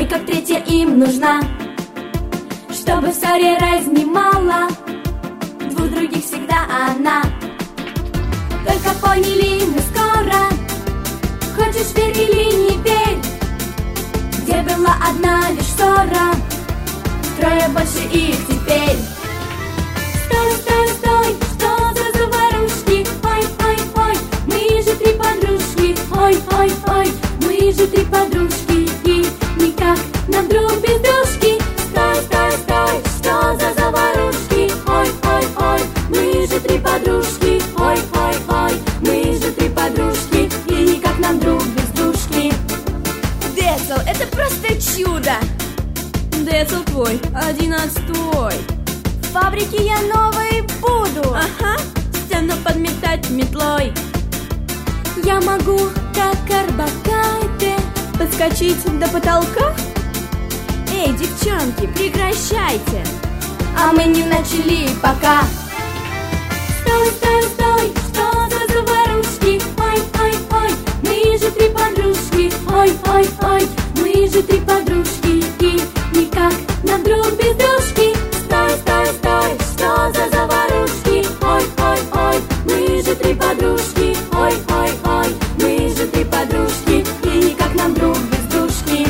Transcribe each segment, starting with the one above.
ой, как третья им нужна, чтобы в ссоре разнимала двух других всегда она. Только поняли мы скоро, хочешь верь или не верь, где была одна лишь ссора, трое больше их теперь. Стой, стой, стой, что за заварушки? Ой, ой, ой, мы же три подружки. Ой, ой, ой, мы же три подружки, и никак нам друг без дружки. Стой, стой, стой, что за заварушки? Ой, ой, ой, мы же три подружки. Ой, ой, ой, мы же три подружки, и никак нам друг без дружки. Децл, это просто чудо! Децл твой, один отстой. В фабрике я новой буду. Ага, стену подметать метлой. Я могу, как Арбакайте, Подскочить до потолка? Эй, девчонки, прекращайте! а мы не начали пока. Стой, стой, стой, что за заварушки? Ой, ой, ой, мы же три подружки. Ой, ой, ой, мы же три подружки, и никак нам друг без дружки. Стой, стой, стой, что за заварушки? Ой, ой, ой, мы же три подружки. Ой, ой, ой, мы же три подружки, и никак нам друг без дружки.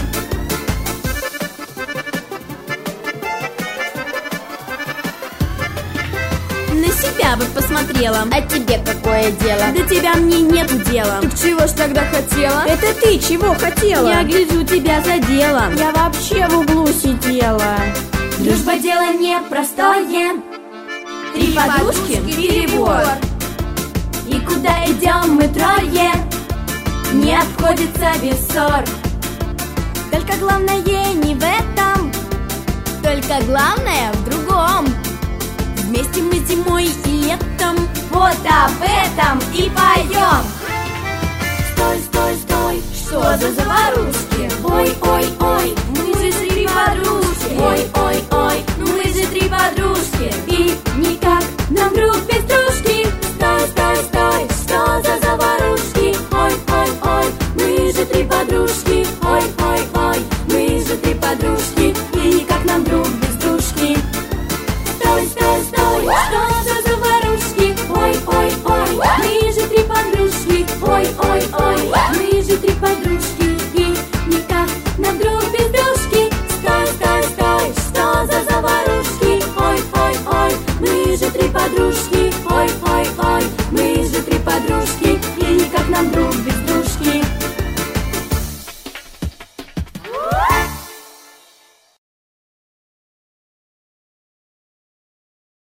На себя бы посмотрела. А тебе какое дело? До тебя мне нету дела. Так чего ж тогда хотела? Это ты чего хотела? Я гляжу, тебя задела. Я вообще в углу сидела. Дружба дело непростое, Три подушки, перебор. и куда идем мы трое, не обходится без ссор. Только главное не в этом, только главное в другом. Вместе мы зимой и летом. Вот об этом и поем. Стой, стой, стой, что за заварушки? Ой, ой, ой, мы же три подружки. Ой, ой, ой, мы же три подружки, и никак нам друг без дружки. Стой, стой, стой, что за заварушки? Ой, ой, ой, мы же три подружки. Ой, ой, ой, мы же три подружки, и никак нам друг без дружки. Стой, стой, стой, что за заварушки? Ой, ой, ой, мы же три подружки. Ой, ой, ой.